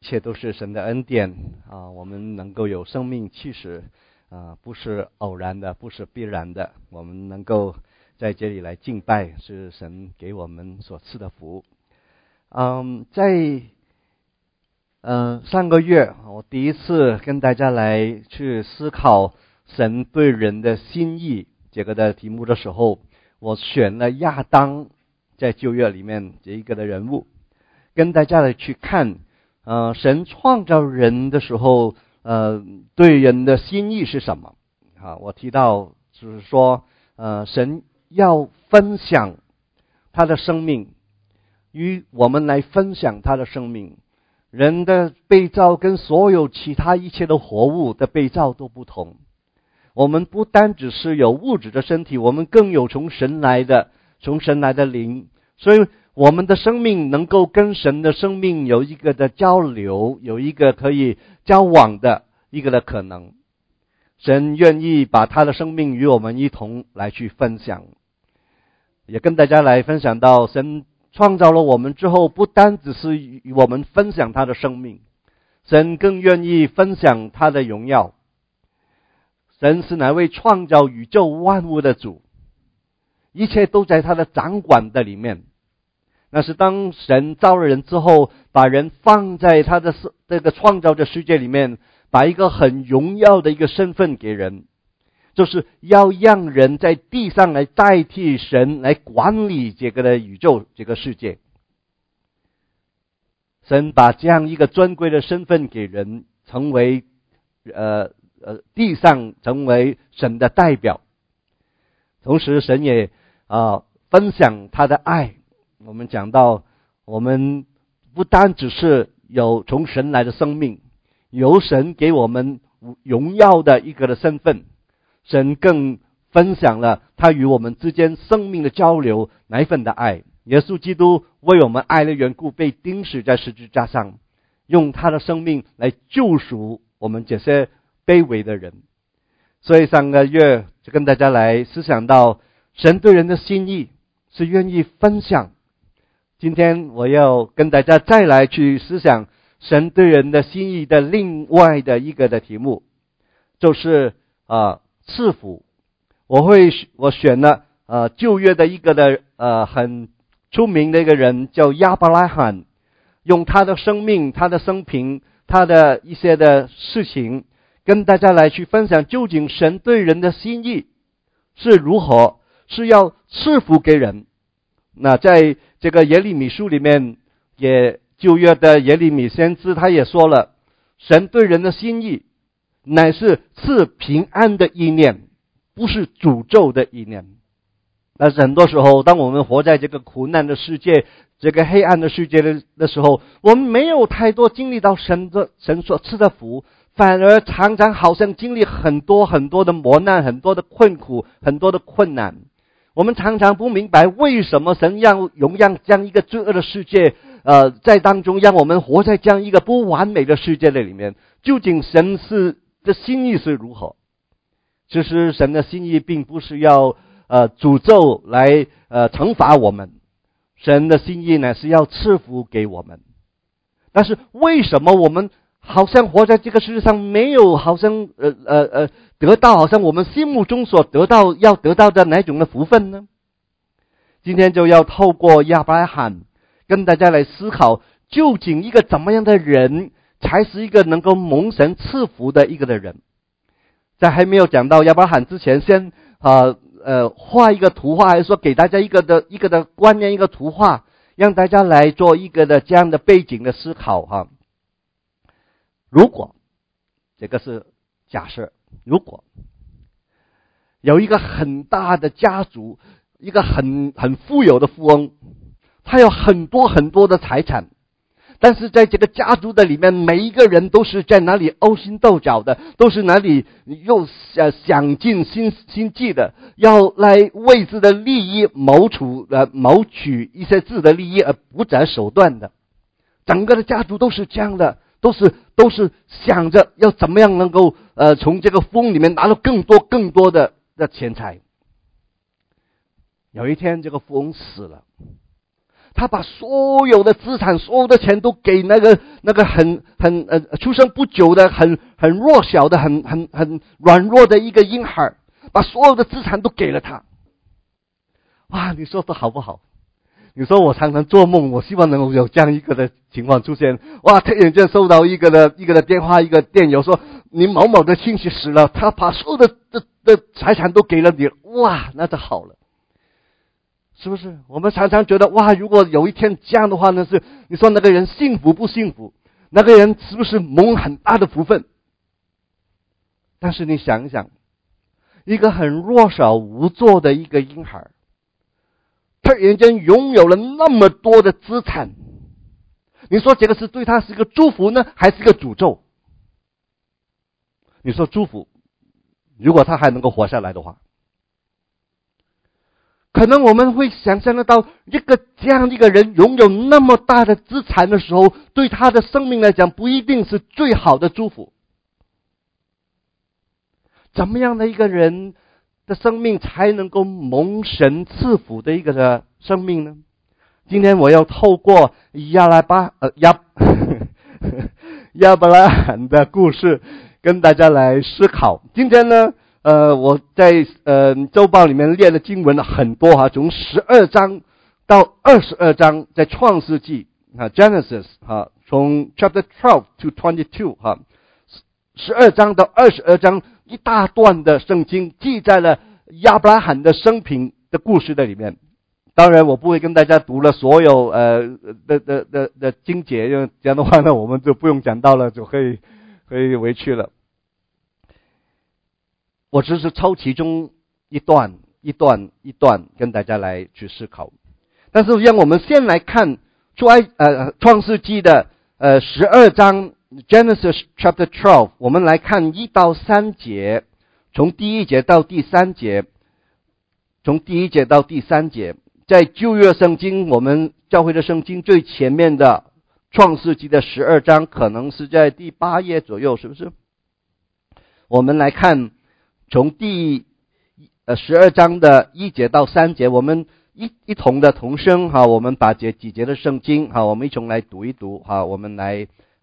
切都是神的恩典我们能够有生命气息不是偶然的，不是必然的，我们能够在这里来敬拜，是神给我们所赐的福。在上个月我第一次跟大家来去思考神对人的心意这个的题目的时候，我选了亚当在旧约里面这一个的人物，跟大家来去看神创造人的时候对人的心意是什么我提到就是说神要分享他的生命与我们来分享他的生命。人的被造跟所有其他一切的活物的被造都不同，我们不单只是有物质的身体，我们更有从神来的灵，所以我们的生命能够跟神的生命有一个的交流，有一个可以交往的一个的可能。神愿意把他的生命与我们一同来去分享，也跟大家来分享到神创造了我们之后，不单只是与我们分享他的生命，神更愿意分享他的荣耀。神是哪位创造宇宙万物的主，一切都在他的掌管的里面。那是当神造了人之后，把人放在他的这个创造的世界里面，把一个很荣耀的一个身份给人，就是要让人在地上来代替神来管理这个的宇宙这个世界。神把这样一个尊贵的身份给人，成为地上成为神的代表。同时神也分享他的爱。我们讲到我们不单只是有从神来的生命，由神给我们荣耀的一个的身份，神更分享了他与我们之间生命的交流那一份的爱。耶稣基督为我们爱的缘故被钉死在十字架上，用他的生命来救赎我们这些卑微的人。所以上个月就跟大家来思想到神对人的心意是愿意分享。今天我要跟大家再来去思想神对人的心意的另外的一个的题目，就是赐福。我选了旧约的一个的很出名的一个人叫亚伯拉罕，用他的生命、他的生平、他的一些的事情跟大家来去分享，究竟神对人的心意是如何，是要赐福给人。那在这个耶利米书里面，旧约的耶利米先知他也说了，神对人的心意乃是赐平安的意念，不是诅咒的意念。但是很多时候，当我们活在这个苦难的世界、这个黑暗的世界的时候，我们没有太多经历到神所赐的福，反而常常好像经历很多很多的磨难、很多的困苦、很多的困难。我们常常不明白为什么神要容让这样一个罪恶的世界在当中，让我们活在这样一个不完美的世界的里面。究竟神的心意是如何？其实神的心意并不是要诅咒来惩罚我们，神的心意呢是要赐福给我们。但是为什么我们好像活在这个世界上没有好像得到好像我们心目中所要得到的哪种的福分呢？今天就要透过亚伯拉罕跟大家来思考，究竟一个怎么样的人才是一个能够蒙神赐福的一个的人。在还没有讲到亚伯拉罕之前，先画一个图画，还是说给大家一个的观念，一个图画，让大家来做一个的这样的背景的思考如果这个是假设，如果有一个很大的家族，一个很富有的富翁，他有很多很多的财产，但是在这个家族的里面，每一个人都是在哪里勾心斗角的，都是哪里又想尽心计的，要来为自的利益谋取一些自的利益而不择手段的。整个的家族都是这样的，都是想着要怎么样能够从这个富翁里面拿到更多的钱财。有一天这个富翁死了， 他把所有的资产、所有的钱都给那个出生不久的很弱小的、很软弱的一个婴孩，把所有的资产都给了他。哇，你说的好不好？你说我常常做梦，我希望能够有这样一个的情况出现。哇，突然间收到一个的电话，一个电邮说你某某的亲戚死了，他把所有的财产都给了你。哇，那就好了，是不是？我们常常觉得哇，如果有一天这样的话呢，是你说那个人幸福不幸福？那个人是不是蒙很大的福分？但是你想一想，一个很弱小无助的一个婴孩，突然间拥有了那么多的资产，你说这个是对他是一个祝福呢，还是一个诅咒？你说祝福，如果他还能够活下来的话，可能我们会想象得到，这样一个人拥有那么大的资产的时候，对他的生命来讲不一定是最好的祝福。怎么样的一个人的生命才能够蒙神赐福的一个的生命呢？今天我要透过亚伯拉罕的故事跟大家来思考。今天呢，我在周报里面列的经文很多哈，从12章到22章，在创世纪Genesis 从 Chapter 12 to 2212章到22章，一大段的圣经记在了亚伯拉罕的生平的故事在里面。当然我不会跟大家读了所有的经节，因为这样的话呢，我们就不用讲到了，就可以回去了。我只是抽其中一段跟大家来去思考。但是让我们先来看创世纪的12章 Genesis Chapter 12， 我们来看1到3节，从第1节到第3节，在旧约圣经，我们教会的圣经最前面的创世纪的12章，可能是在第8页左右，是不是？我们来看从第12章的1节到3节，我们一同的同声我们把几节的圣经我们一同来读一读我们来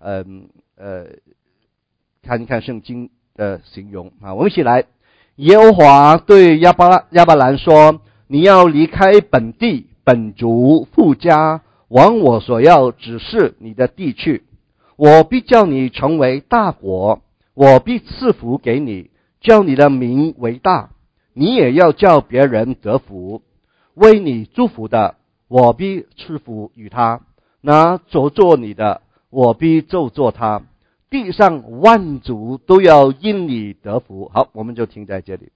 看一看圣经的形容我们一起来。耶和华对亚伯兰说，你要离开本地本族父家，往我所要指示你的地去。我必叫你成为大国，我必赐福给你，叫你的名为大，你也要叫别人得福。为你祝福的，我必赐福与他；那咒詛你的，我必咒詛他。地上万族都要因你得福。好，我们就停在这里。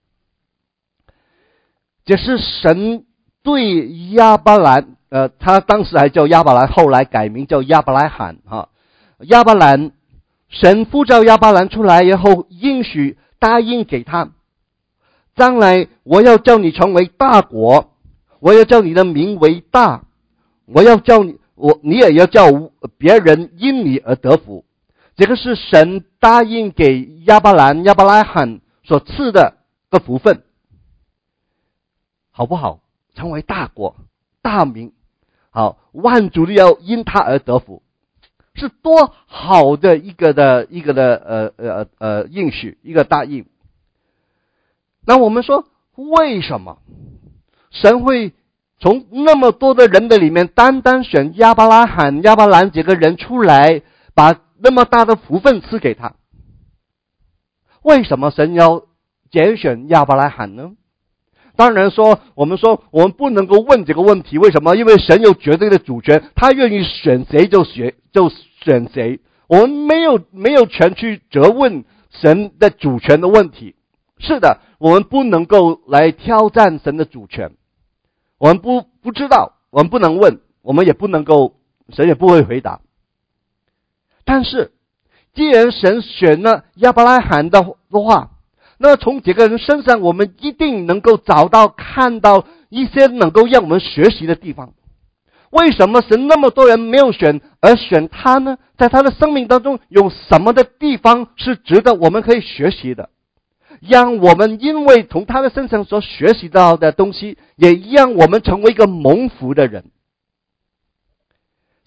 这是神对亚伯兰，他当时还叫亚伯兰，后来改名叫亚伯拉罕亚伯兰，神呼召亚伯兰出来以后，应许答应给他，将来我要叫你成为大国，我要叫你的名为大，我要叫你也要叫别人因你而得福。这个是神答应给亚伯拉罕所赐的个福分，好不好？成为大国大名，好，万族都要因他而得福，是多好的一个的应许，一个答应。那我们说，为什么神会从那么多的人的里面单单选亚伯兰这个人出来，把那么大的福分赐给他？为什么神要拣选亚伯拉罕呢？当然说，我们不能够问这个问题，为什么？因为神有绝对的主权，他愿意选谁就选谁，我们没有权去责问神的主权的问题。是的，我们不能够来挑战神的主权，我们不知道，我们不能问，我们也不能够，神也不会回答。但是既然神选了亚伯拉罕的话，那从这个人身上我们一定能够看到一些能够让我们学习的地方。为什么神那么多人没有选而选他呢？在他的生命当中有什么的地方是值得我们可以学习的，让我们因为从他的身上所学习到的东西，也让我们成为一个蒙福的人。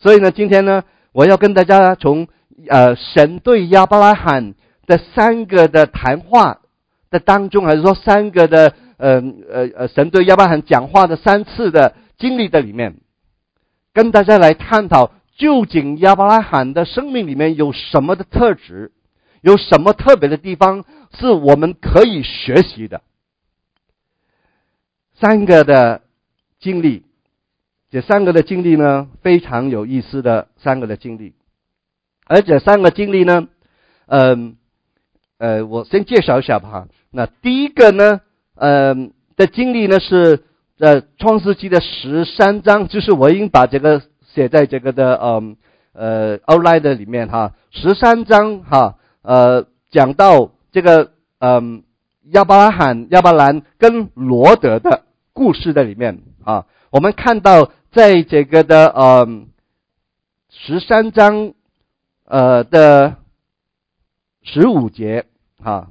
所以呢，今天呢，我要跟大家从神对亚伯拉罕的3个的谈话的当中，还是说3个的神对亚伯拉罕讲话的3次的经历的里面，跟大家来探讨究竟亚伯拉罕的生命里面有什么的特质，有什么特别的地方是我们可以学习的。3个的经历，这3个的经历呢，非常有意思的3个的经历。而这3个经历呢，我先介绍一下吧。那第一个呢，的经历呢是创世纪的13章，就是我已经把这个写在这个的outline 的里面哈。13章哈，讲到这个亚伯兰跟罗德的故事的里面啊，我们看到在这个的13章的15节啊，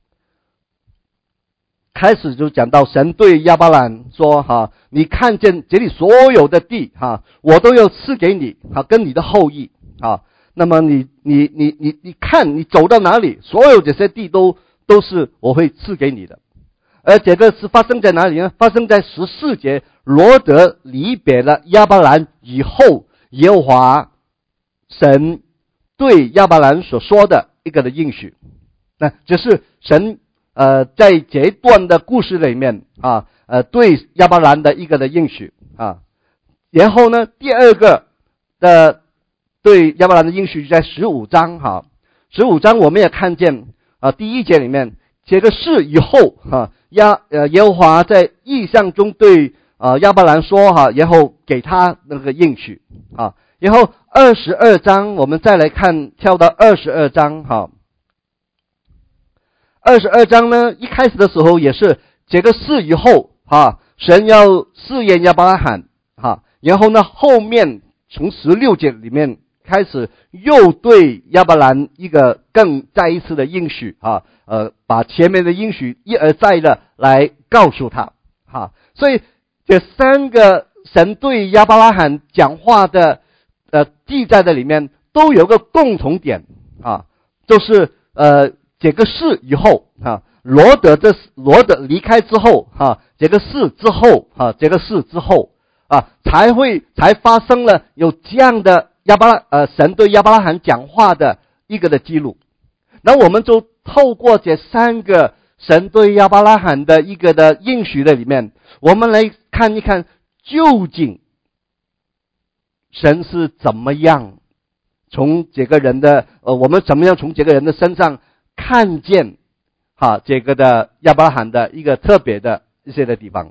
开始就讲到神对亚伯兰说哈，你看见这里所有的地哈，我都要赐给你哈，跟你的后裔啊。那么你看你走到哪里，所有这些地都是我会赐给你的。而这个是发生在哪里呢？发生在14节，罗德离别了亚伯兰以后，耶和华神对亚伯兰所说的一个的应许。那这是神在这一段的故事里面啊，对亚伯兰的一个的应许啊。然后呢，第二个的对亚伯兰的应许在15章哈，15章我们也看见第1节里面这个事以后哈，耶和华在异象中对亚伯兰说哈，然后给他那个应许啊。然后22章我们再来看，跳到22章哈。22章呢，一开始的时候也是这个事以后哈，神要试验亚伯拉罕哈，然后呢后面从16节里面开始又对亚伯兰一个再一次的应许啊，把前面的应许一而再的来告诉他哈。所以这3个神对亚伯拉罕讲话的记载的里面都有个共同点啊，就是这个事以后啊，罗德离开之后啊，这个事之后啊，这个事之后啊，才发生了有这样的神对亚伯拉罕讲话的一个的记录。那我们就透过这3个神对亚伯拉罕的一个的应许的里面，我们来看一看究竟神是怎么样从这个人的我们怎么样从这个人的身上看见这个的亚伯拉罕的一个特别的一些的地方。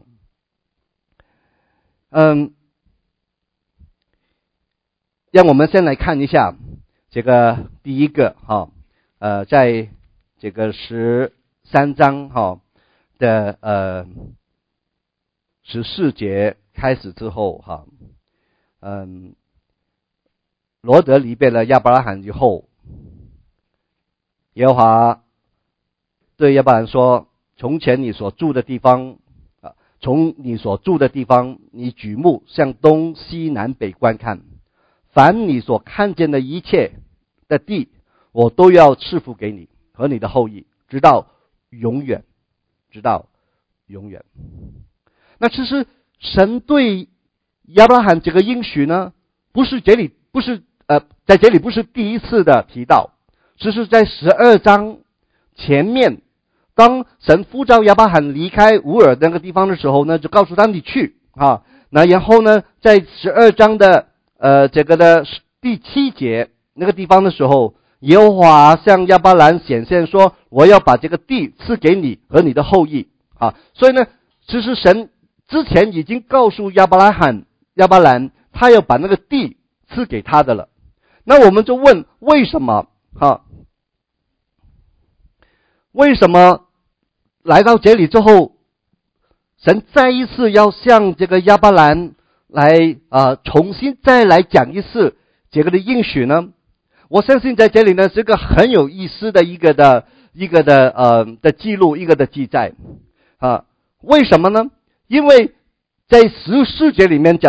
让我们先来看一下这个第一个在这个13章的14节开始之后罗德离别了亚伯拉罕以后，耶和华对亚伯兰说，从前你所住的地方从你所住的地方，你举目向东西南北观看，凡你所看见的一切的地，我都要赐福给你和你的后裔，直到永远，直到永远。那其实神对亚伯拉罕这个应许呢，在这里不是第一次的提到，只是在12章前面，当神呼召亚伯拉罕离开乌尔那个地方的时候呢，就告诉他你去那然后呢，在12章的这个的第7节那个地方的时候，耶和华向亚伯兰显现说，我要把这个地赐给你和你的后裔所以呢，其实神之前已经告诉亚伯兰他要把那个地赐给他的了。那我们就问，为什么来到这里之后，神再一次要向这个亚伯兰来重新再来讲一次这个的应许呢？我相信在这里呢是个很有意思的一个的记录，一个的记载为什么呢？因为在14节里面讲到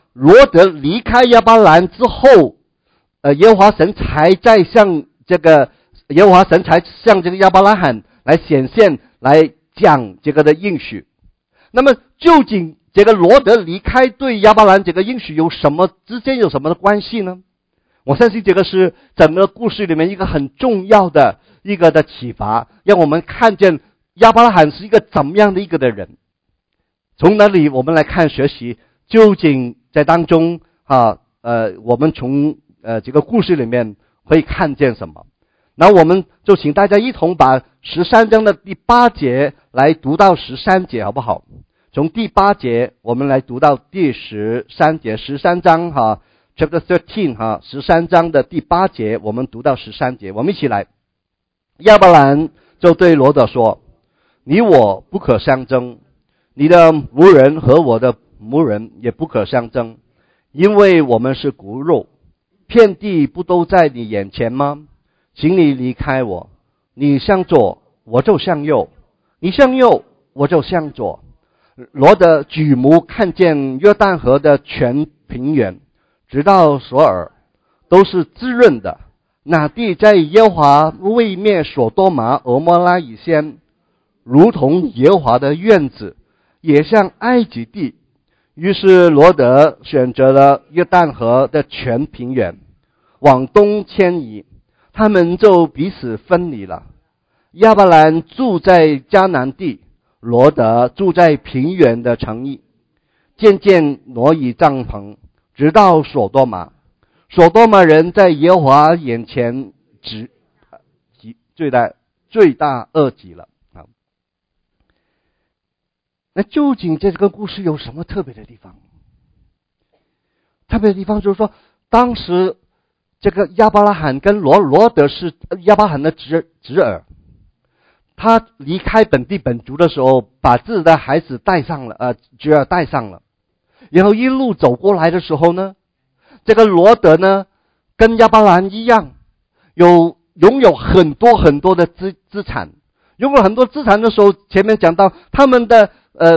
罗得离开亚巴兰之后，耶和华神才向这个亚伯拉罕来显现，来讲这个的应许。那么究竟这个罗得离开对亚伯兰这个应许之间有什么的关系呢？我相信这个是整个故事里面一个很重要的一个的启发，让我们看见亚伯拉罕是一个怎么样的一个的人。从那里我们来看学习，究竟在当中我们从这个故事里面可以看见什么。那我们就请大家一同把13章的第8节来读到13节，好不好？从第8节我们来读到第13节，13章Chapter 13 13章的第8节我们读到13节，我们一起来。亚伯兰就对罗得说，你我不可相争，你的牧人和我的牧人也不可相争，因为我们是骨肉，遍地不都在你眼前吗？请你离开我，你向左我就向右，你向右我就向左。罗得举目看见约旦河的全平原，直到索尔，都是滋润的。那地在耶和华未灭所多玛俄摩拉以先，如同耶和华的院子，也像埃及地。于是罗得选择了约旦河的全平原，往东迁移，他们就彼此分离了。亚伯兰住在迦南地，罗得住在平原的城邑，渐渐挪移帐篷，直到所多玛。所多玛人在耶和华眼前罪大恶极了。那究竟这个故事有什么特别的地方？特别的地方就是说，当时这个亚伯拉罕跟罗得是亚伯拉罕的侄儿，他离开本地本族的时候，把自己的孩子侄儿带上了，然后一路走过来的时候呢，这个罗得呢跟亚伯兰一样，拥有很多很多的资产。拥有很多资产的时候，前面讲到他们的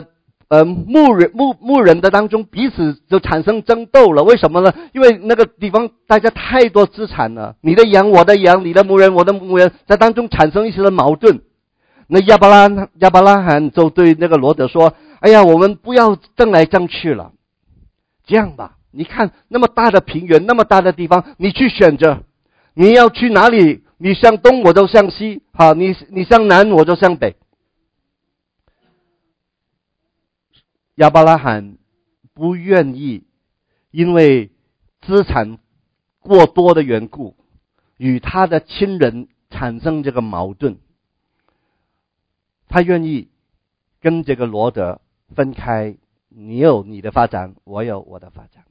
牧人的当中彼此就产生争斗了。为什么呢？因为那个地方大家太多资产了，你的羊我的羊，你的牧人我的牧人，在当中产生一些的矛盾。那亚伯拉罕就对那个罗得说，哎呀，我们不要争来争去了，这样吧，你看那么大的平原，那么大的地方，你去选择，你要去哪里？你向东我就向西，你向南我就向北。亚伯拉罕不愿意因为资产过多的缘故与他的亲人产生这个矛盾，他愿意跟这个罗得分开，你有你的发展，我有我的发展。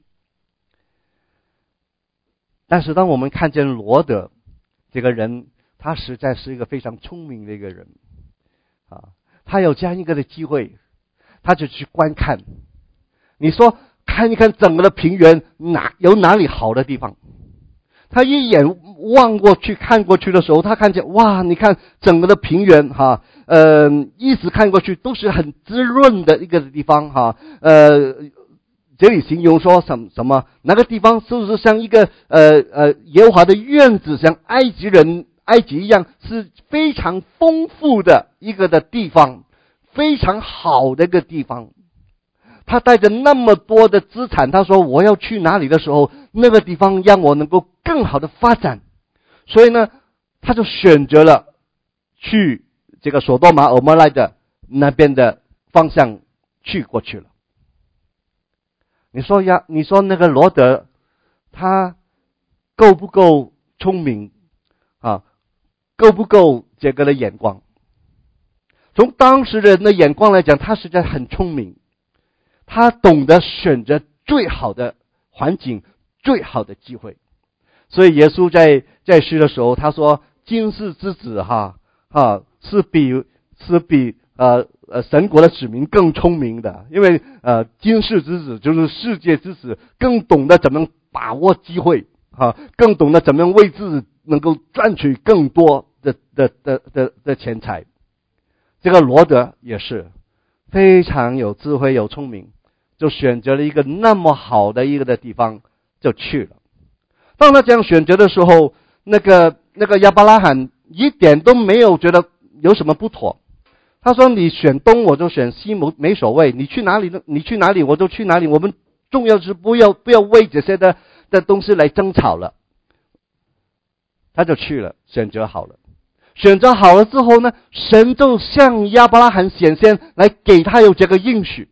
但是当我们看见罗得这个人，他实在是一个非常聪明的一个人他有这样一个的机会，他就去观看。你说看一看整个的平原有哪里好的地方？他一眼望过去看过去的时候，他看见哇，你看整个的平原一直看过去都是很滋润的一个地方这里形容说什么那个地方是不是像一个耶和华的院子，像埃及一样，是非常丰富的一个的地方，非常好的一个地方。他带着那么多的资产，他说我要去哪里的时候，那个地方让我能够更好的发展。所以呢，他就选择了去这个所多玛俄摩拉的那边的方向去过去了。你说那个罗得他够不够聪明够不够这个的眼光？从当时人的眼光来讲，他实在很聪明，他懂得选择最好的环境，最好的机会。所以耶稣在世的时候，他说今世之子是比神国的子民更聪明的，因为今世之子就是世界之子，更懂得怎么把握机会更懂得怎么样为自己能够赚取更多的钱财。这个罗得也是非常有智慧有聪明， 就选择了一个那么好的一个的地方就去了。当他这样选择的时候，那个亚伯拉罕一点都没有觉得有什么不妥。他说你选东我就选西没所谓，你去哪里我就去哪里，我们重要是不要为这些的东西来争吵了。他就去了，选择好了之后呢，神就向亚伯拉罕显现，来给他有这个应许。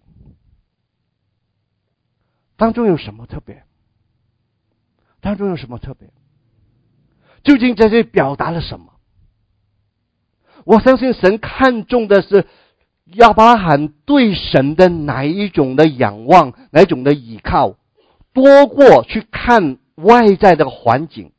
当中有什么特别？究竟这些表达了什么？我相信神看重的是亚伯拉罕对神的哪一种的仰望，哪一种的倚靠，多过去看外在的环境。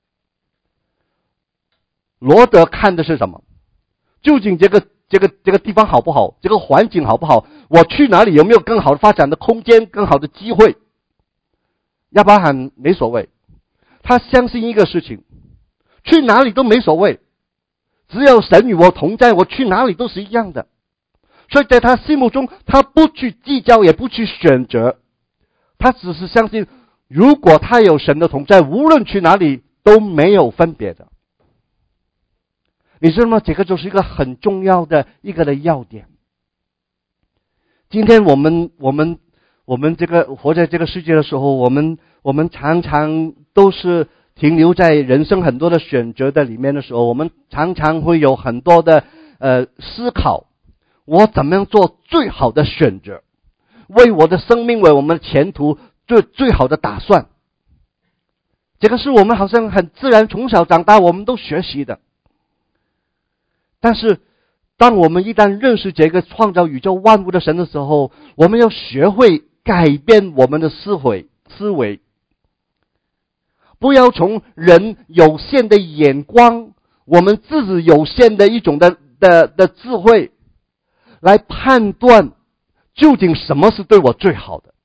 罗德看的是什么？究竟这个地方好不好？这个环境好不好？我去哪里有没有更好的发展的空间，更好的机会？亚伯拉罕没所谓，他相信一个事情，去哪里都没所谓，只要神与我同在，我去哪里都是一样的。所以在他心目中，他不去计较，也不去选择，他只是相信，如果他有神的同在，无论去哪里都没有分别的。你知道吗？这个就是一个很重要的一个的要点。今天我们这个活在这个世界的时候，我们常常都是停留在人生很多的选择的里面的时候，我们常常会有很多的思考，我怎么样做最好的选择，为我的生命，为我们的前途做最好的打算。这个是我们好像很自然，从小长大我们都学习的。但是当我们一旦认识这个创造宇宙万物的神的时候，我们要学会改变我们的思维，不要从人有限的眼光，我们自己有限的一种的智慧来判断究竟什么是对我最好的。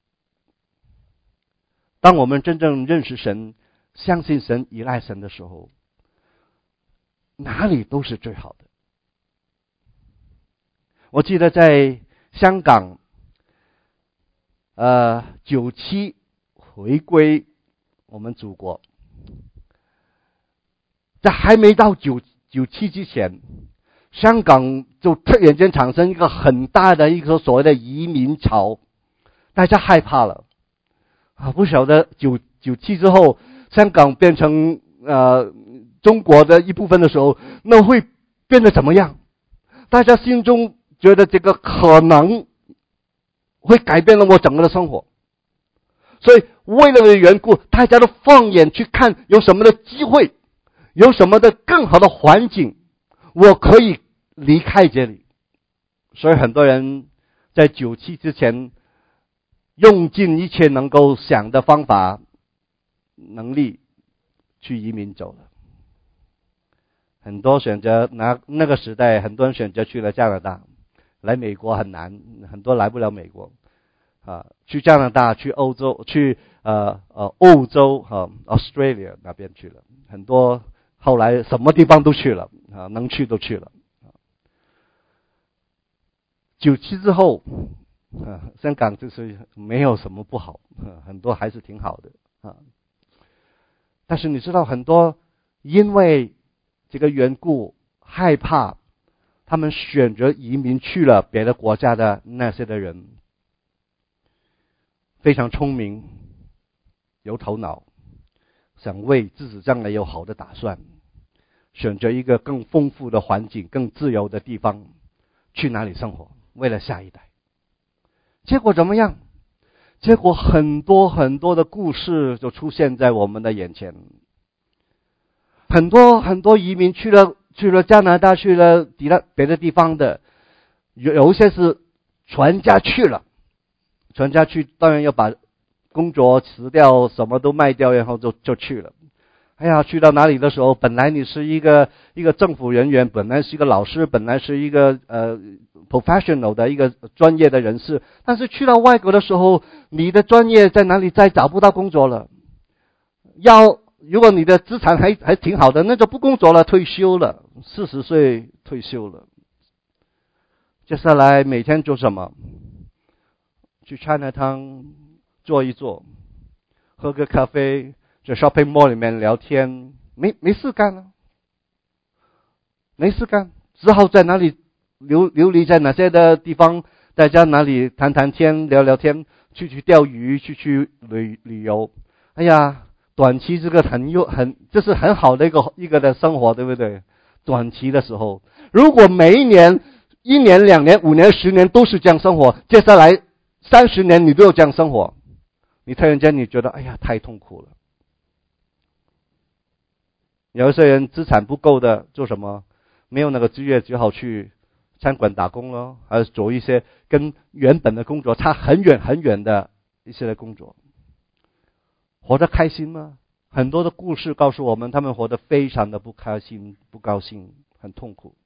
当我们真正认识神，相信神，依赖神的时候，哪里都是最好的。我记得在香港97回归我们祖国，在还没到97之前，香港就突然间产生一个很大的一个所谓的移民潮，大家害怕了不晓得97之后，香港变成中国的一部分的时候，那会变得怎么样？大家心中觉得这个可能会改变了我整个的生活，所以为了的缘故，大家都放眼去看有什么的机会，有什么的更好的环境，我可以离开这里。所以很多人在97之前用尽一切能够想的方法能力去移民走了。很多选择那个时代，很多人选择去了加拿大，来美国很难，很多来不了美国去加拿大，去欧洲，去欧洲Australia 那边去了，很多后来什么地方都去了能去都去了。97之后香港就是没有什么不好很多还是挺好的但是你知道，很多因为这个缘故害怕，他们选择移民去了别的国家的那些的人，非常聪明，有头脑，想为自己将来有好的打算，选择一个更丰富的环境，更自由的地方，去哪里生活，为了下一代。结果怎么样？结果很多很多的故事就出现在我们的眼前。很多很多移民去了加拿大，去了别的地方的，有一些是全家去了，全家去当然要把工作辞掉，什么都卖掉，然后就去了。哎呀，去到哪里的时候，本来你是一个政府人员，本来是一个老师，本来是一个professional 的一个专业的人士，但是去到外国的时候，你的专业在哪里？再找不到工作了。如果你的资产还挺好的，那就不工作了，退休了，40岁退休了。接下来每天做什么？ 去 Chinatown 坐一坐，喝个咖啡，在 shopping mall 里面聊天，没事干了，没事干，只好在哪里流离在哪些的地方，大家哪里谈谈天，聊聊天，去钓鱼，去旅游。哎呀，短期这个这是很好的一个的生活，对不对？短期的时候，如果每一年、1年、2年、5年、10年都是这样生活，接下来30年你都有这样生活，你突然间你觉得哎呀太痛苦了。有一些人资产不够的做什么？没有那个资源，只好去餐馆打工咯，还是做一些跟原本的工作差很远很远的一些的工作。活得开心吗？很多的故事告诉我们，他们活得非常的不开心、不高兴，很痛苦。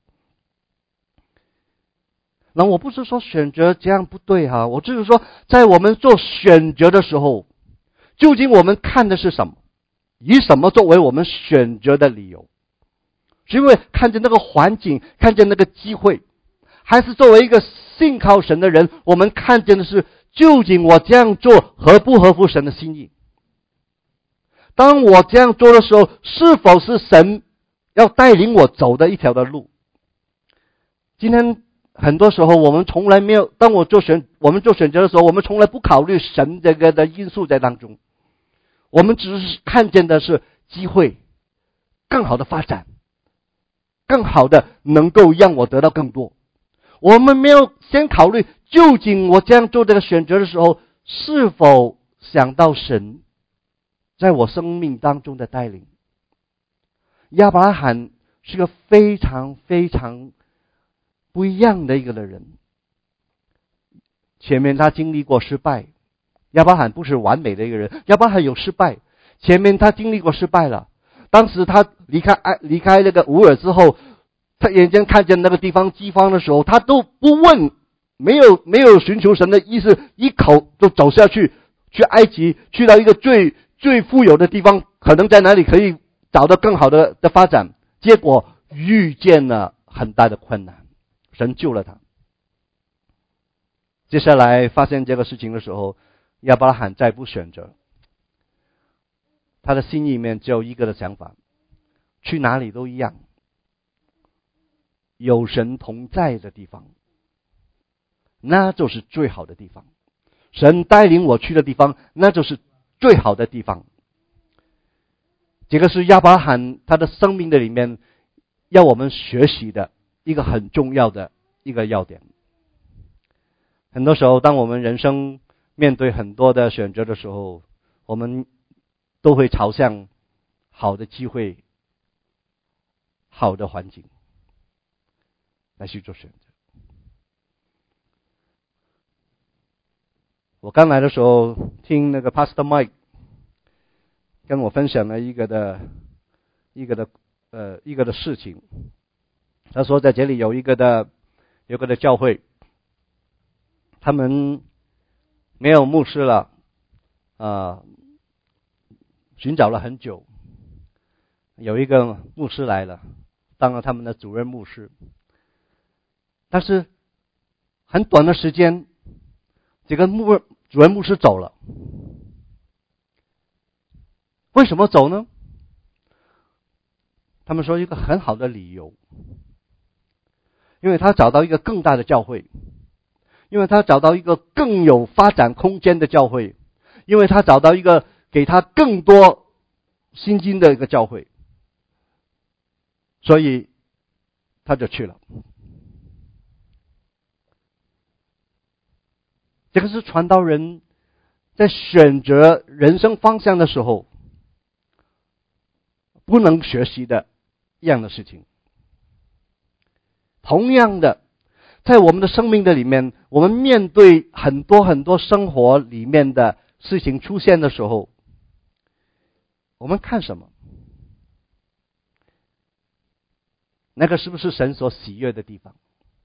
那我不是说选择这样不对哈，我只是说，在我们做选择的时候，究竟我们看的是什么？以什么作为我们选择的理由？是因为看见那个环境，看见那个机会，还是作为一个信靠神的人，我们看见的是究竟我这样做合不合乎神的心意？当我这样做的时候，是否是神要带领我走的一条的路？今天很多时候我们从来没有，当我们做选择的时候，我们从来不考虑神这个的因素在当中，我们只是看见的是机会，更好的发展，更好的能够让我得到更多。我们没有先考虑究竟我这样做这个选择的时候，是否想到神在我生命当中的带领。亚伯拉罕是个非常非常不一样的一个的人。前面他经历过失败，亚伯拉罕不是完美的一个人，亚伯拉罕有失败，前面他经历过失败了。当时他离开那个乌尔之后，他眼睛看见那个地方饥荒的时候，他都不问，没有寻求神的意思，一口就走下去埃及，去到一个最富有的地方，可能在哪里可以找到更好的发展，结果遇见了很大的困难，神救了他。接下来发现这个事情的时候，亚伯拉罕再不选择，他的心里面只有一个的想法，去哪里都一样，有神同在的地方，那就是最好的地方。神带领我去的地方，那就是最好的地方。这个是亚伯拉罕他的生命的里面要我们学习的一个很重要的一个要点。很多时候当我们人生面对很多的选择的时候，我们都会朝向好的机会、好的环境来去做选择。我刚来的时候听那个 Pastor Mike 跟我分享了一个的事情。他说在这里有一个的教会，他们没有牧师了，寻找了很久，有一个牧师来了，当了他们的主任牧师。但是很短的时间，这个主任牧师走了。为什么走呢？他们说一个很好的理由，因为他找到一个更大的教会，因为他找到一个更有发展空间的教会，因为他找到一个给他更多薪金的一个教会，所以他就去了。这个是传道人在选择人生方向的时候不能学习的一样的事情。同样的，在我们的生命的里面，我们面对很多很多生活里面的事情出现的时候，我们看什么？那个是不是神所喜悦的地方？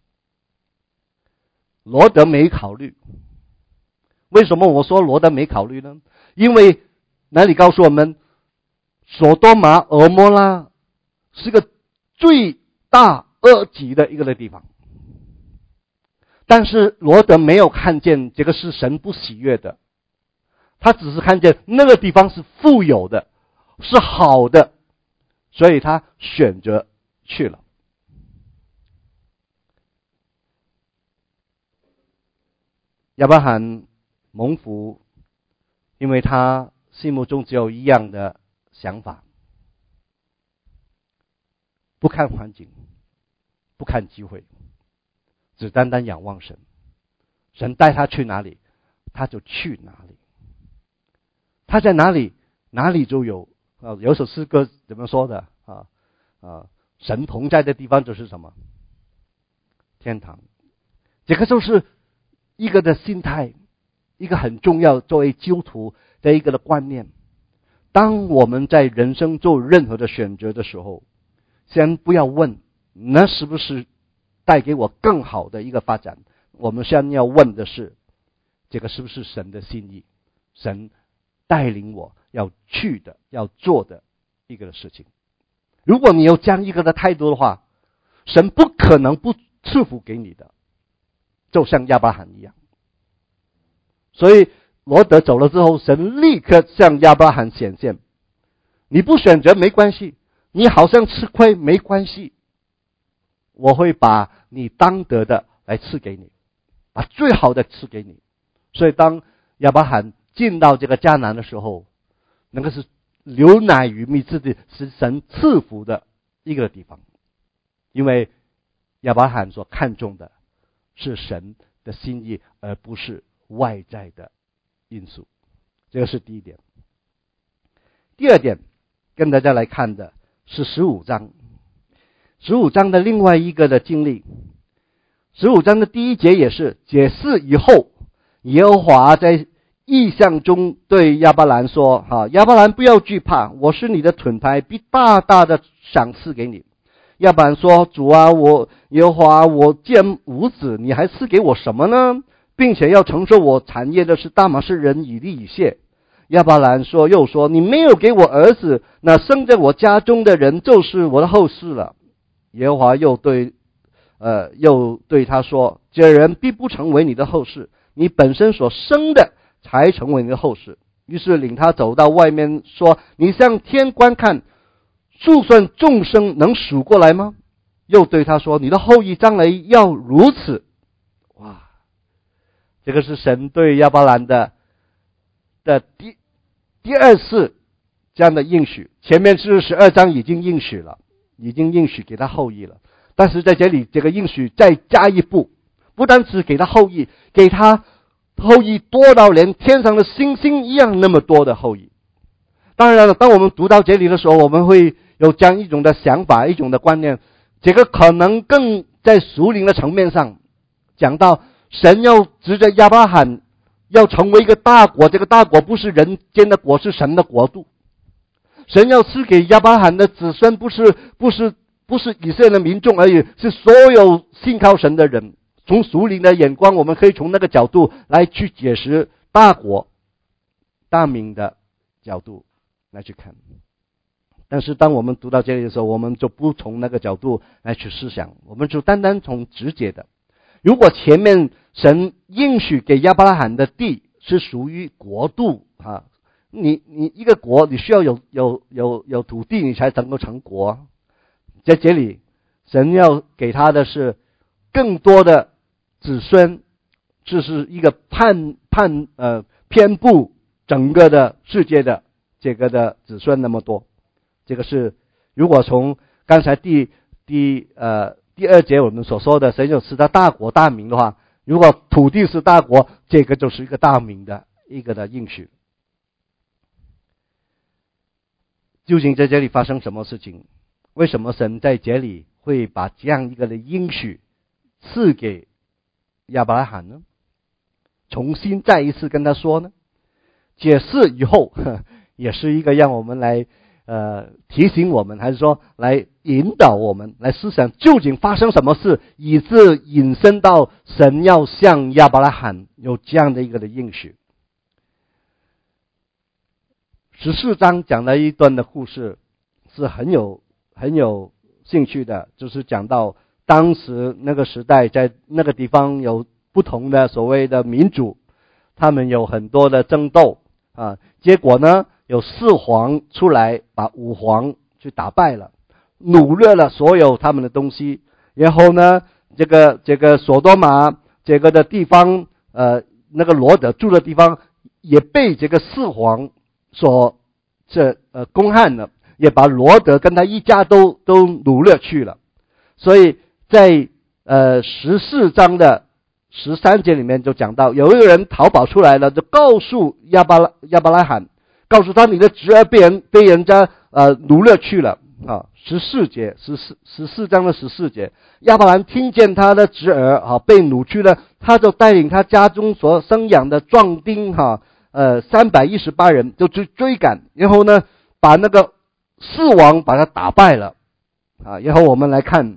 罗德没考虑。为什么我说罗德没考虑呢？因为那里告诉我们，索多玛、俄摩拉是个罪大恶极的一个的地方。 但是罗德没有看见这个是神不喜悦的，他只是看见那个地方是富有的，是好的，所以他选择去了。亚伯拉罕蒙福，因为他心目中只有一样的想法，不看环境，不看机会，只单单仰望神。神带他去哪里，他就去哪里。他在哪里，哪里就有。有首诗歌怎么说的神同在的地方就是什么？天堂。这个就是一个的心态，一个很重要作为基督徒的一个的观念。当我们在人生做任何的选择的时候，先不要问那是不是带给我更好的一个发展，我们先要问的是，这个是不是神的心意，神带领我要去的，要做的一个的事情。如果你有这样一个的态度的话，神不可能不赐福给你的，就像亚伯拉罕一样。所以罗德走了之后，神立刻向亚伯拉罕显现，你不选择没关系，你好像吃亏没关系，我会把你当得的来赐给你，把最好的赐给你。所以当亚伯拉罕进到这个迦南的时候，那个是流奶与蜜之地，是神赐福的一个地方。因为亚伯拉罕所看重的是神的心意，而不是外在的因素。这个是第一点。第二点跟大家来看的是15章。15章的另外一个的经历。15章的第一节也是解释以后，耶和华在异象中对亚伯兰说，亚伯兰不要惧怕，我是你的盾牌，必大大的赏赐给你。亚伯兰说，主啊，耶和华，我既然无子，你还赐给我什么呢？并且要承受我产业的是大马士人以利以谢。亚伯兰又说，你没有给我儿子，那生在我家中的人就是我的后嗣了。耶和华又对他说，这人必不成为你的后嗣，你本身所生的才成为你的后嗣。于是领他走到外面，说，你向天观看，数算众生能数过来吗？又对他说，你的后裔将来要如此。哇，这个是神对亚伯兰的第二次这样的应许。前面是12章已经应许了，已经应许给他后裔了，但是在这里这个应许再加一步，不单只给他后裔，给他后裔多到连天上的星星一样那么多的后裔。当然了，当我们读到这里的时候，我们会有这样一种的想法，一种的观念，这个可能更在属灵的层面上讲到，神要指着亚伯拉罕要成为一个大国，这个大国不是人间的国，是神的国度。神要赐给亚伯拉罕的子孙不是以色列的民众而已，是所有信靠神的人。从属灵的眼光，我们可以从那个角度来去解释大国大民的角度来去看。但是当我们读到这里的时候，我们就不从那个角度来去思想，我们就单单从直接的。如果前面神应许给亚伯拉罕的地是属于国度你一个国，你需要有土地，你才能够成国。在这里，神要给他的是更多的子孙，这是一个遍布整个的世界的这个的子孙那么多。这个是如果从刚才第二节我们所说的神有赐他大国大民的话，如果土地是大国，这个就是一个大民的一个的应许。究竟在这里发生什么事情？为什么神在这里会把这样一个的应许赐给亚伯拉罕呢？重新再一次跟他说呢？解释以后也是一个让我们来提醒我们，还是说来引导我们来思想究竟发生什么事，以致引申到神要向亚伯拉罕有这样的一个的应许。14章讲了一段的故事，是很有兴趣的，就是讲到当时那个时代，在那个地方有不同的所谓的民族，他们有很多的争斗啊。结果呢，有4皇出来把5皇去打败了，掳掠了所有他们的东西。然后呢，这个所多玛这个的地方，那个罗德住的地方也被这个4皇所攻陷了，也把罗德跟他一家都掳掠去了。所以在14章的13节里面就讲到，有一个人逃跑出来了，就告诉亚伯拉罕，告诉他你的侄儿被人家掳掠去了啊。14章的14节，亚伯兰听见他的侄儿被掳去了，他就带领他家中所生养的壮丁318人就去追赶，然后呢把那个4王把他打败了啊。然后我们来看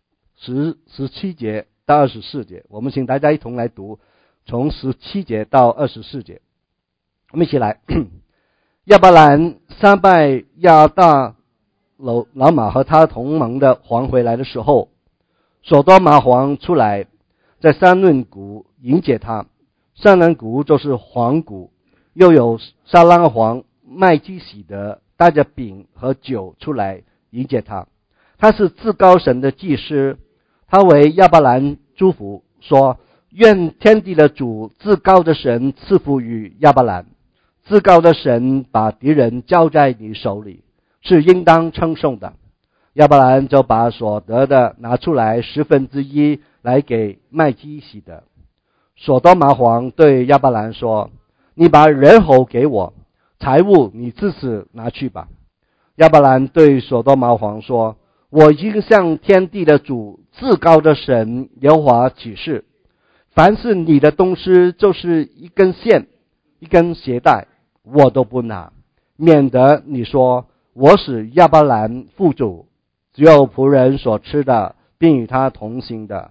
17节到24节，我们请大家一同来读，从17节到24节，我们一起来。亚伯兰杀败亚大老马和他同盟的王回来的时候，所多玛王出来，在山论谷迎接他。山论谷就是黄谷，又有撒拉王麦基洗德带着饼和酒出来迎接他。他是至高神的祭司，他为亚伯兰祝福，说：愿天地的主至高的神赐福于亚伯兰，至高的神把敌人交在你手里，是应当称颂的。亚伯兰就把所得的拿出来1/10来给麦基洗德。所多玛王对亚伯兰说：你把人口给我，财物你自己拿去吧。亚伯兰对所多玛王说：我已经向天地的主至高的神耶和华起誓，凡是你的东西，就是一根线一根鞋带，我都不拿，免得你说我使亚伯兰富足，只有仆人所吃的并与他同行的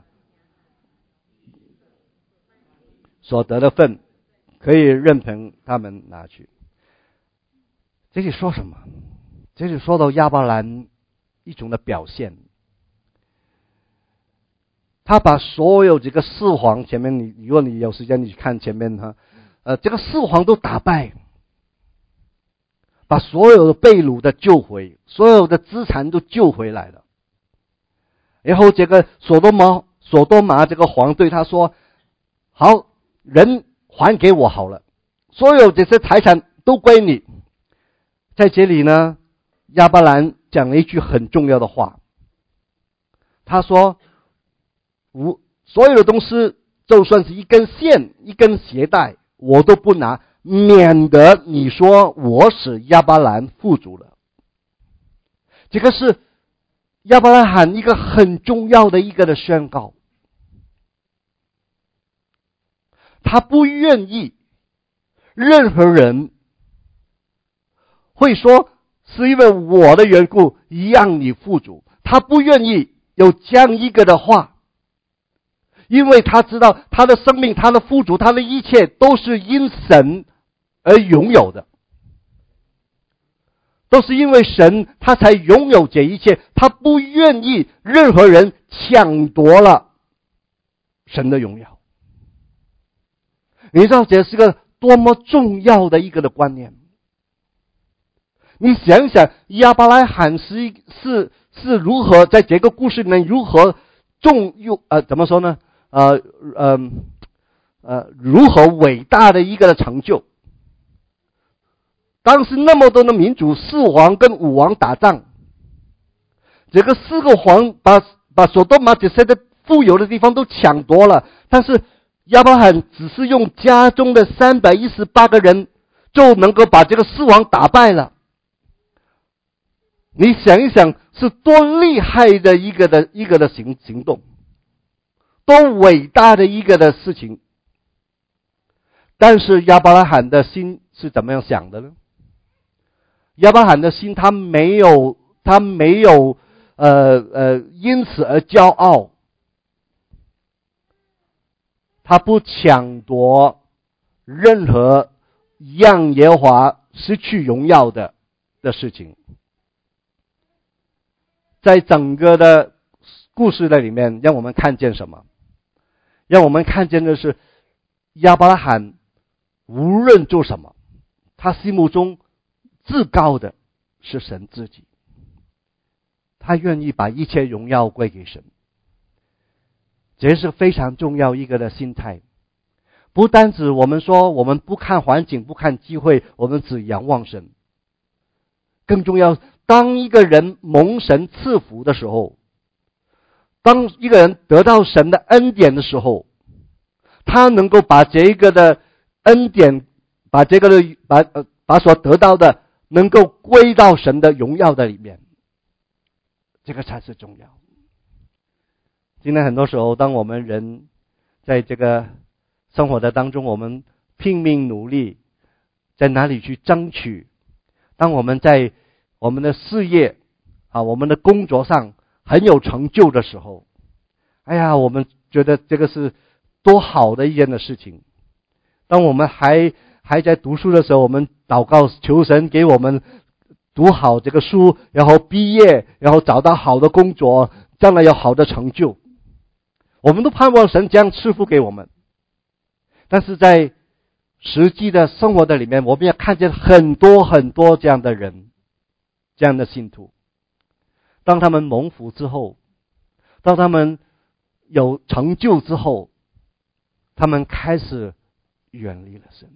所得的份可以任凭他们拿去。这里说什么？这里说到亚伯兰一种的表现，他把所有这个4皇前面，如果你有时间你去看前面这个4皇都打败，把所有的被掳的救回，所有的资产都救回来了。然后这个所多玛这个皇对他说：好，人还给我好了，所有这些财产都归你。在这里呢，亚伯兰讲了一句很重要的话，他说：所有的东西，就算是一根线一根鞋带，我都不拿，免得你说我使亚伯兰富足了。这个是亚伯拉罕一个很重要的一个的宣告，他不愿意任何人会说是因为我的缘故让你富足，他不愿意有这样一个的话，因为他知道他的生命，他的富足，他的一切都是因神而拥有的，都是因为神他才拥有这一切，他不愿意任何人抢夺了神的荣耀。你知道这是个多么重要的一个的观念。你想想亚伯拉罕是如何在这个故事里面如何怎么说呢？如何伟大的一个的成就。当时那么多的民族，4王跟5王打仗，这个4个王把所多玛这些的富有的地方都抢夺了，但是亚伯拉罕只是用家中的318个人就能够把这个4王打败了。你想一想，是多厉害的一个的行动，多伟大的一个的事情。但是亚伯拉罕的心是怎么样想的呢？亚伯拉罕的心，他没有因此而骄傲，他不抢夺任何让耶和华失去荣耀的事情。在整个的故事的里面，让我们看见什么？ 让我们看见的是亚伯拉罕无论做什么，他心目中至高的是神自己，他愿意把一切荣耀归给神。这是非常重要一个的心态。不单指我们说我们不看环境，不看机会，我们只仰望神。更重要，当一个人蒙神赐福的时候，当一个人得到神的恩典的时候，他能够把这个的恩典，把这个的把所得到的能够归到神的荣耀的里面，这个才是重要。今天很多时候，当我们人在这个生活的当中，我们拼命努力，在哪里去争取？当我们在我们的事业我们的工作上很有成就的时候，哎呀，我们觉得这个是多好的一件的事情。当我们还在读书的时候，我们祷告求神给我们读好这个书，然后毕业，然后找到好的工作，将来有好的成就。我们都盼望神这样赐福给我们。但是在实际的生活的里面，我们要看见很多很多这样的人，这样的信徒，当他们蒙福之后，当他们有成就之后，他们开始远离了神，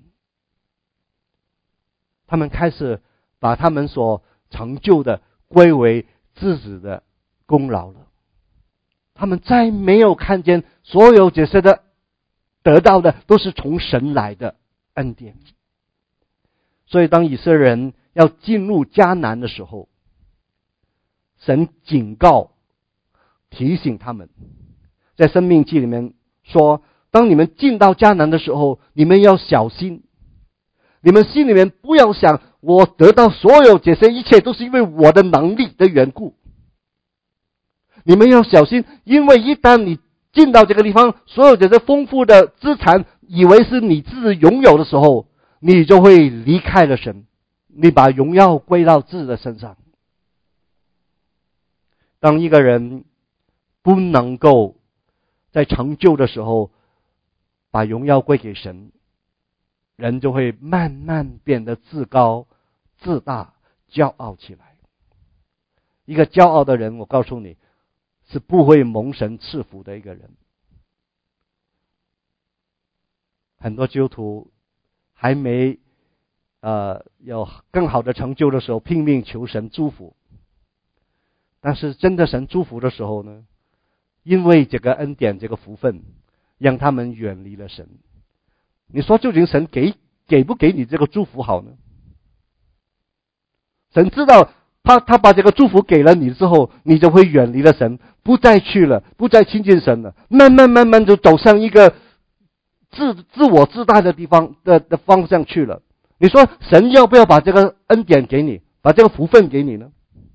他们开始把他们所成就的归为自己的功劳了。他们再没有看见所有这些的得到的都是从神来的恩典。所以当以色列人要进入迦南的时候，神警告提醒他们，在申命记里面说，当你们进到迦南的时候，你们要小心，你们心里面不要想我得到所有这些一切都是因为我的能力的缘故。你们要小心，因为一旦你进到这个地方，所有这些丰富的资产以为是你自己拥有的时候，你就会离开了神，你把荣耀归到自己的身上。当一个人不能够在成就的时候把荣耀归给神，人就会慢慢变得自高自大骄傲起来。一个骄傲的人，我告诉你是不会蒙神赐福的一个人。很多基督徒还没有更好的成就的时候，拼命求神祝福，但是真的神祝福的时候呢，因为这个恩典这个福分，让他们远离了神。你说究竟神给不给你这个祝福好呢？神知道他把这个祝福给了你之后，你就会远离了神，不再去了，不再亲近神了，慢慢就走向一个自我自大的地方的方向去了。你说神要不要把这个恩典给你，把这个福分给你呢？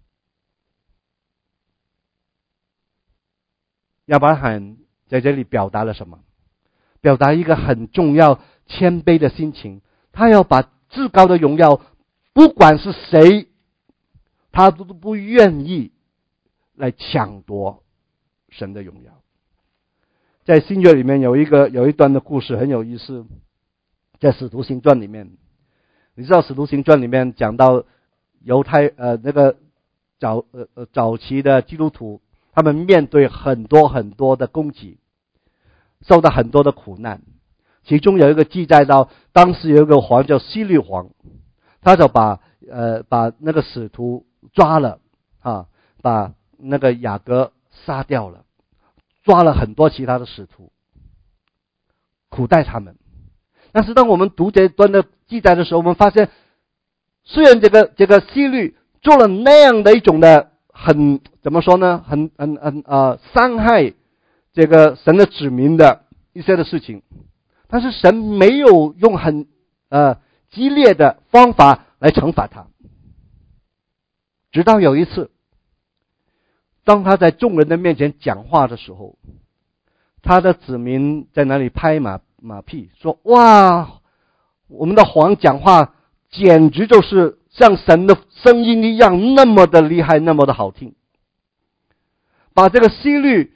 亚伯拉罕在这里表达了什么？表达一个很重要谦卑的心情，他要把至高的荣耀，不管是谁，他都不愿意来抢夺神的荣耀。在新约里面有一段的故事很有意思，在使徒行传里面，你知道使徒行传里面讲到犹太那个早期的基督徒，他们面对很多很多的攻击，受到很多的苦难。其中有一个记载到，当时有一个皇叫希律皇，他就把那个使徒抓了把那个雅各杀掉了，抓了很多其他的使徒，苦待他们。但是当我们读这段的记载的时候，我们发现，虽然这个希律做了那样的一种的怎么说呢，很伤害这个神的子民的一些的事情，但是神没有用很激烈的方法来惩罚他。直到有一次，当他在众人的面前讲话的时候，他的子民在那里拍马屁，说哇，我们的皇讲话简直就是像神的声音一样，那么的厉害，那么的好听。把这个希律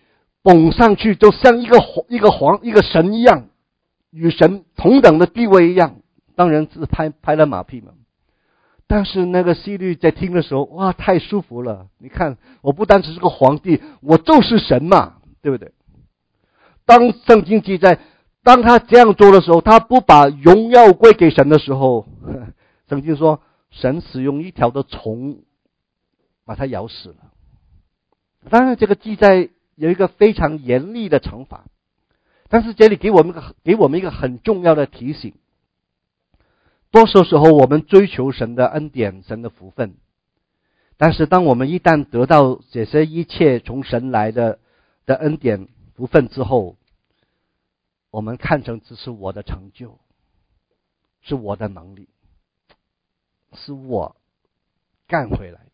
捧上去，就像一个神一样，与神同等的地位一样，当然是拍了马屁嘛。但是那个希律在听的时候，哇，太舒服了！你看，我不单只是个皇帝，我就是神嘛，对不对？当圣经记载，当他这样做的时候，他不把荣耀归给神的时候，圣经说，神使用一条的虫把他咬死了。当然，这个记载有一个非常严厉的惩罚，但是这里给我们一个很重要的提醒。多数时候我们追求神的恩典，神的福分，但是当我们一旦得到这些一切从神来的恩典福分之后，我们看成只是我的成就，是我的能力，是我干回来的。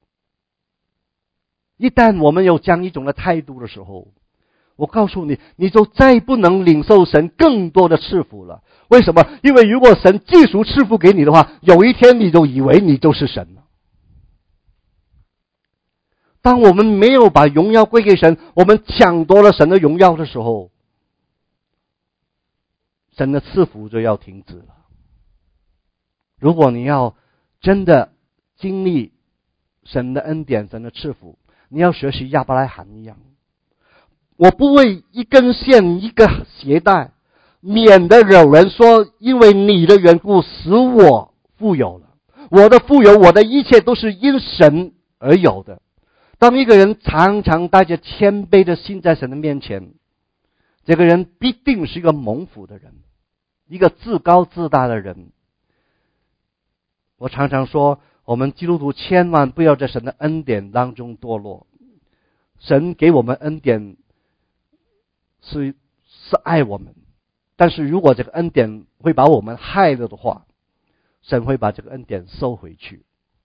一旦我们有这样一种的态度的时候，我告诉你，你就再不能领受神更多的赐福了。为什么？因为如果神继续赐福给你的话，有一天你就以为你就是神了。当我们没有把荣耀归给神，我们抢夺了神的荣耀的时候，神的赐福就要停止了。如果你要真的经历神的恩典，神的赐福，你要学习亚伯拉罕一样，我不为一根线一个鞋带，免得有人说因为你的缘故使我富有了。我的富有，我的一切都是因神而有的。当一个人常常带着谦卑的心在神的面前，这个人必定是一个蒙福的人，一个自高自大的人。我常常说，我们基督徒千万不要在神的恩典当中堕落。神给我们恩典是爱我们，但是如果这个恩典会把我们害了的话，神会把这个恩典收回去。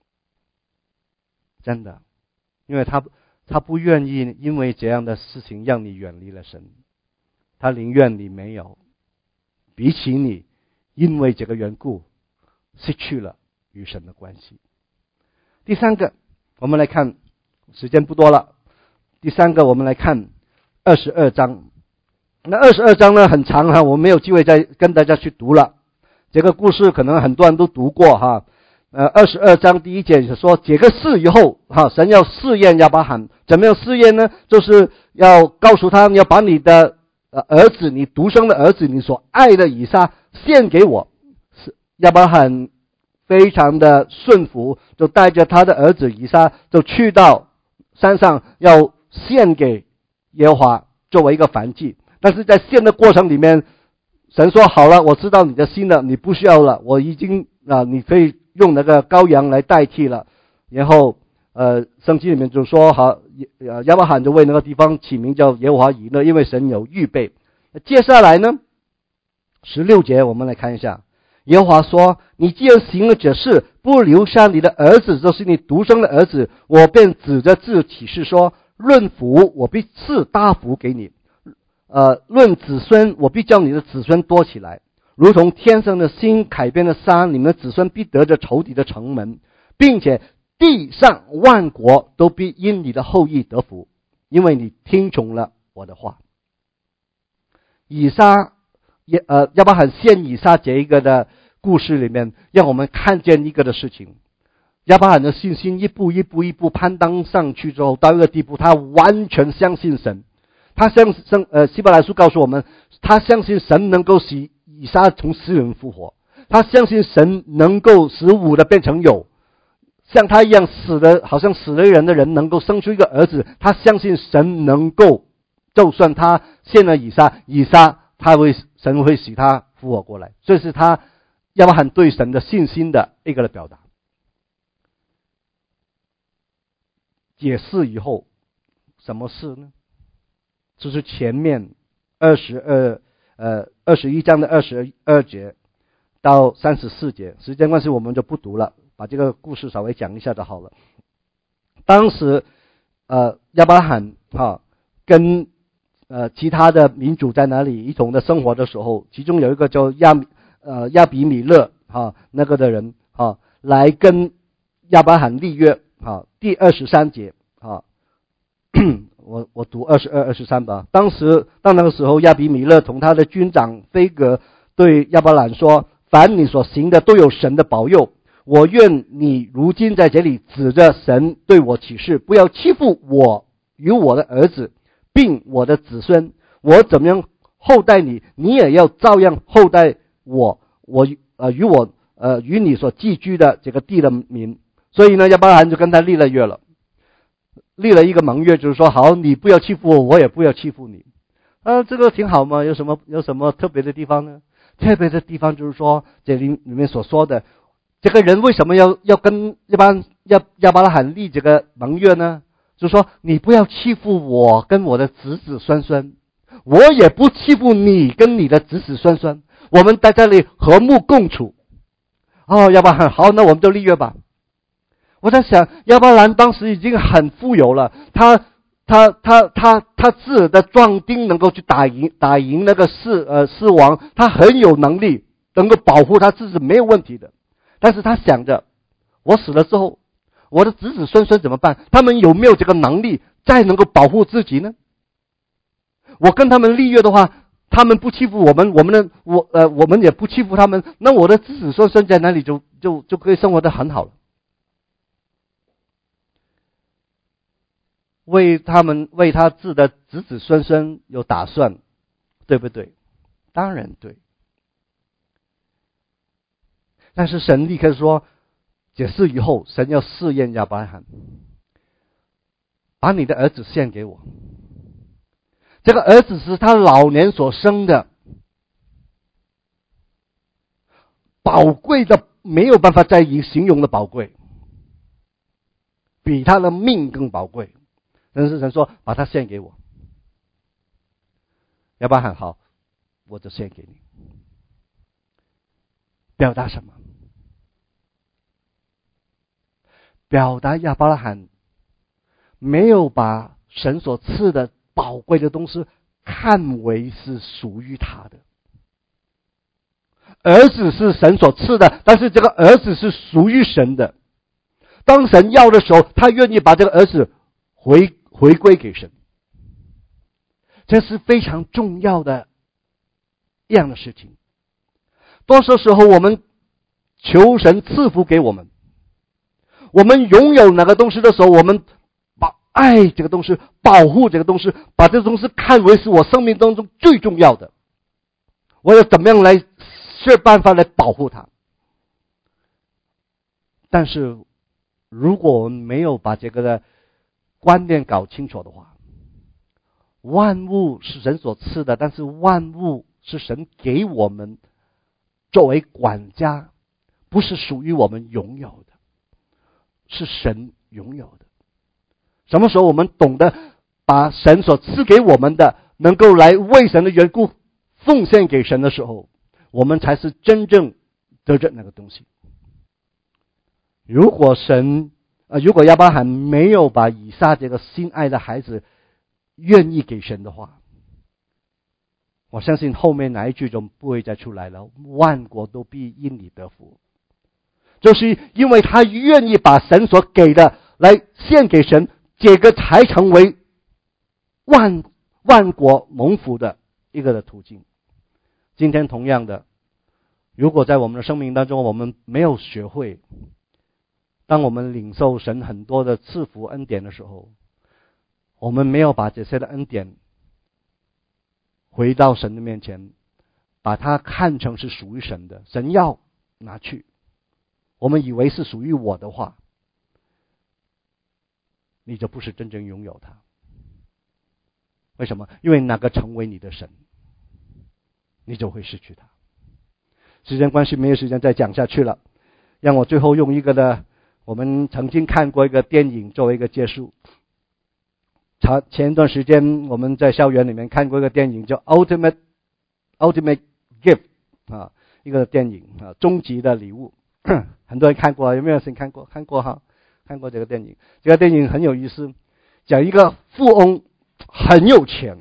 真的，因为他不愿意因为这样的事情让你远离了神，他宁愿你没有，比起你因为这个缘故失去了与神的关系。第三个，我们来看，时间不多了。第三个，我们来看22章。那22章呢很长哈，我没有机会再跟大家去读了。这个故事可能很多人都读过哈。22章第1节说，这个事以后哈，神要试验亚伯拉罕，怎么样试验呢？就是要告诉他，你要把你的儿子，你独生的儿子，你所爱的以撒献给我。亚伯拉罕非常的顺服，就带着他的儿子以撒就去到山上，要献给耶和华作为一个燔祭。但是在献的过程里面，神说好了，我知道你的心了，你不需要了，我已经你可以用那个羔羊来代替了。然后圣经里面就说好，亚伯拉罕就为那个地方起名叫耶和华以勒，因为神有预备。接下来呢16节我们来看一下，耶和华说，你既然行了这事，不留下你的儿子，就是你独生的儿子，我便指着字起誓说，论福我必赐大福给你，论子孙我必叫你的子孙多起来，如同天上的星，海边的沙，你们的子孙必得着仇敌的城门，并且地上万国都必因你的后裔得福，因为你听从了我的话。亚伯拉罕献以撒这一个的故事里面，让我们看见一个的事情，亚伯拉罕的信心一步一步攀登上去之后，到一个地步，他完全相信神。他希伯来书告诉我们，他相信神能够使以撒从死人复活，他相信神能够使无的变成有，像他一样好像死了人的人能够生出一个儿子，他相信神能够，就算他献了以撒神会使他复活过来。这是他亚伯拉罕对神的信心的一个的表达。解释以后什么事呢？就是前面21章的22节到34节，时间关系我们就不读了，把这个故事稍微讲一下就好了。当时亚伯拉罕跟其他的民族在哪里一同的生活的时候，其中有一个叫亚比米勒那个的人来跟亚伯拉罕立约第23节我读22、23吧。到那个时候，亚比米勒同他的军长菲格对亚伯兰说：凡你所行的都有神的保佑，我愿你如今在这里指着神对我起誓，不要欺负我与我的儿子并我的子孙，我怎么样厚待你，你也要照样厚待与你所寄居的这个地的民。所以呢，亚伯兰就跟他立了约了，立了一个盟约，就是说，好，你不要欺负我，我也不要欺负你。这个挺好嘛，有什么特别的地方呢？特别的地方就是说，这里面所说的，这个人为什么要跟亚伯拉罕立这个盟约呢？就是说，你不要欺负我跟我的子子孙孙，我也不欺负你跟你的子子孙孙，我们在这里和睦共处。亚伯拉罕，好，那我们就立约吧。我在想，亚伯兰当时已经很富有了，他自己的壮丁能够去打赢那个狮王，他很有能力，能够保护他自己没有问题的。但是他想着，我死了之后，我的子子孙孙怎么办？他们有没有这个能力再能够保护自己呢？我跟他们立约的话，他们不欺负我们，我们也不欺负他们，那我的子子孙孙在哪里就可以生活得很好了。为他自己的子子孙孙有打算，对不对？当然对。但是神立刻说，解释以后，神要试验亚伯拉罕，把你的儿子献给我。这个儿子是他老年所生的，宝贵的没有办法再形容的宝贵，比他的命更宝贵。但是神说，把他献给我。亚伯拉罕，好，我就献给你。表达什么？表达亚伯拉罕没有把神所赐的宝贵的东西看为是属于他的。儿子是神所赐的，但是这个儿子是属于神的。当神要的时候，他愿意把这个儿子回归给神，这是非常重要的一样的事情。多数时候我们求神赐福给我们，我们拥有哪个东西的时候，我们把爱这个东西，保护这个东西，把这个东西看为是我生命当中最重要的，我要怎么样来想办法来保护它。但是如果我们没有把这个的观念搞清楚的话，万物是神所赐的，但是万物是神给我们作为管家，不是属于我们拥有的，是神拥有的。什么时候我们懂得把神所赐给我们的能够来为神的缘故奉献给神的时候，我们才是真正得着那个东西。如果亚伯拉罕没有把以撒这个心爱的孩子愿意给神的话，我相信后面哪一句就不会再出来了，万国都必因你得福。就是因为他愿意把神所给的来献给神，这个才成为万国蒙福的一个的途径。今天同样的，如果在我们的生命当中我们没有学会，当我们领受神很多的赐福恩典的时候，我们没有把这些的恩典回到神的面前，把它看成是属于神的，神要拿去，我们以为是属于我的话，你就不是真正拥有它。为什么？因为那个成为你的神，你就会失去它。时间关系，没有时间再讲下去了，让我最后用一个的我们曾经看过一个电影作为一个结束。前一段时间我们在校园里面看过一个电影叫 Ultimate Gift 一个电影终极的礼物。很多人看过，有没有人看过？看过哈，看过这个电影。这个电影很有意思，讲一个富翁很有钱，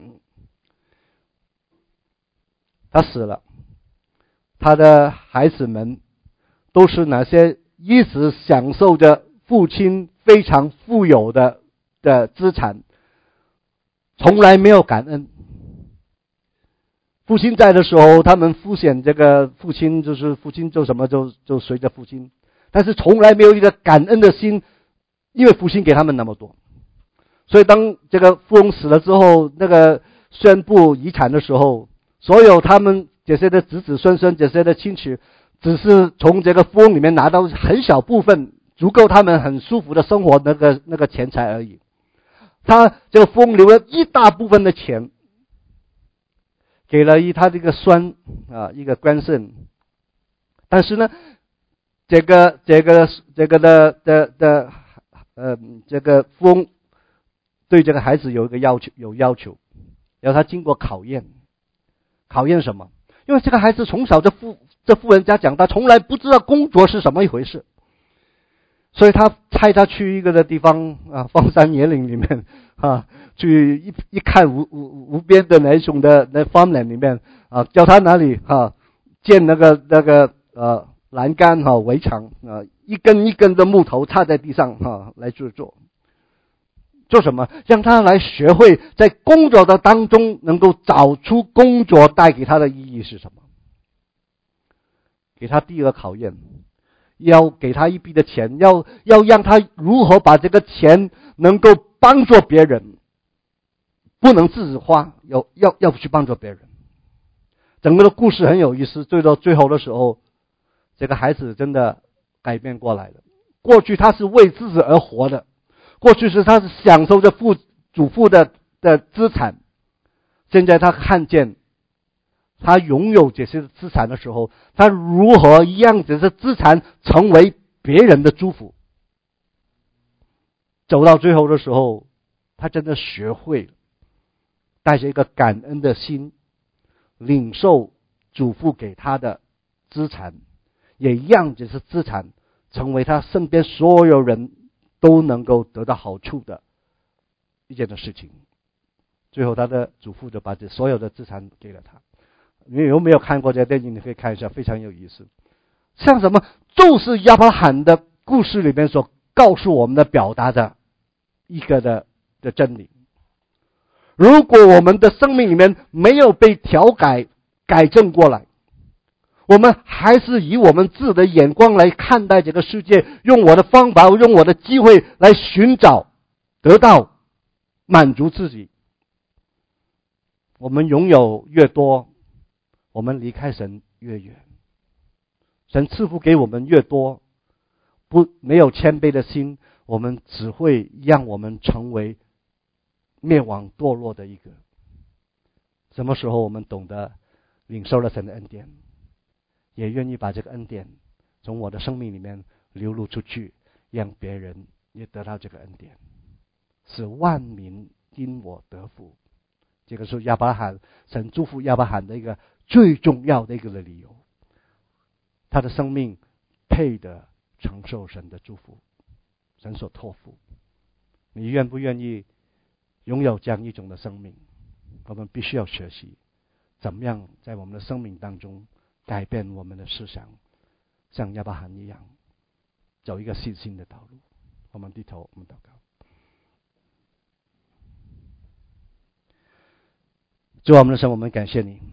他死了，他的孩子们都是那些一直享受着父亲非常富有的资产， 从来没有感恩。父亲在的时候，他们敷衍这个父亲，就是父亲做什么就随着父亲，但是从来没有一个感恩的心，因为父亲给他们那么多。所以当这个富翁死了之后，那个宣布遗产的时候，所有他们这些的子子孙孙，这些的亲戚，只是从这个富翁里面拿到很小部分，足够他们很舒服的生活那个钱财而已。他这个富翁留了一大部分的钱，给了他这个孙一个grandson，但是呢，这个富翁对这个孩子有要求，要他经过考验。考验什么？因为这个孩子从小这富人家长大，从来不知道工作是什么一回事，所以他派他去一个的地方荒山野岭里面去一看无边的那种的那 farmland 里面叫他哪里建那个栏杆围墙一根一根的木头插在地上来做什么？让他来学会在工作的当中能够找出工作带给他的意义是什么。给他第一个考验，要给他一笔的钱，要让他如何把这个钱能够帮助别人，不能自己花，要去帮助别人。整个的故事很有意思，到最后的时候，这个孩子真的改变过来了。过去他是为自己而活的，过去他是享受着祖父的资产，现在他看见他拥有这些资产的时候，他如何让这些资产成为别人的祝福。走到最后的时候，他真的学会了带着一个感恩的心，领受祖父给他的资产，也让这些资产成为他身边所有人都能够得到好处的一件的事情。最后他的祖父就把这所有的资产给了他。你有没有看过这个电影？你可以看一下，非常有意思。像什么？就是亚伯拉罕的故事里面所告诉我们的表达的一个的真理。如果我们的生命里面没有被改正过来，我们还是以我们自己的眼光来看待这个世界，用我的方法，用我的机会来寻找得到满足自己。我们拥有越多，我们离开神越远。神赐福给我们越多，没有谦卑的心，我们只会让我们成为灭亡堕落的一个。什么时候我们懂得领受了神的恩典，也愿意把这个恩典从我的生命里面流露出去，让别人也得到这个恩典，使万民因我得福。这个是亚伯拉罕，神祝福亚伯拉罕的一个最重要的一个的理由。他的生命配得承受神的祝福，神所托付。你愿不愿意拥有这样一种的生命？我们必须要学习怎么样在我们的生命当中改变我们的思想，像亚伯拉罕一样走一个信心的道路。我们低头，我们祷告。主，我们的神，我们感谢你。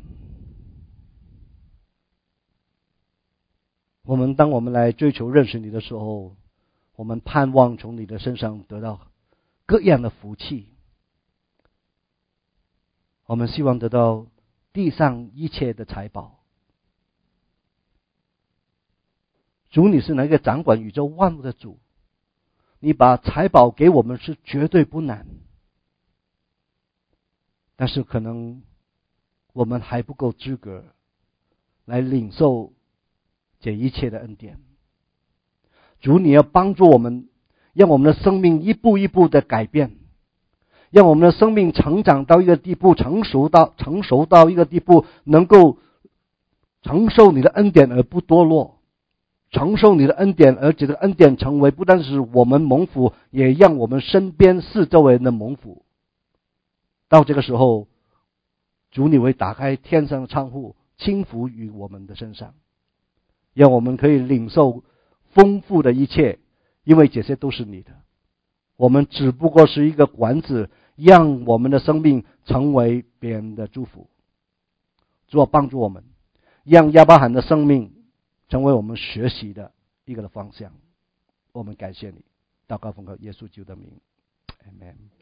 当我们来追求认识你的时候，我们盼望从你的身上得到各样的福气。我们希望得到地上一切的财宝。主，你是那个掌管宇宙万物的主，你把财宝给我们是绝对不难，但是可能我们还不够资格来领受这一切的恩典。主，你要帮助我们，让我们的生命一步一步的改变，让我们的生命成长到一个地步，成熟到一个地步，能够承受你的恩典而不堕落，承受你的恩典，而这个恩典成为不但是我们蒙福，也让我们身边四周围人的蒙福。到这个时候，主，你会打开天上的窗户，倾福于我们的身上，让我们可以领受丰富的一切，因为这些都是你的。我们只不过是一个管子， 让我们的生命成为别人的祝福。主啊，帮助我们，让亚伯罕的生命成为我们学习的一个的方向。我们感谢你，祷告奉靠耶稣基督的名，阿们。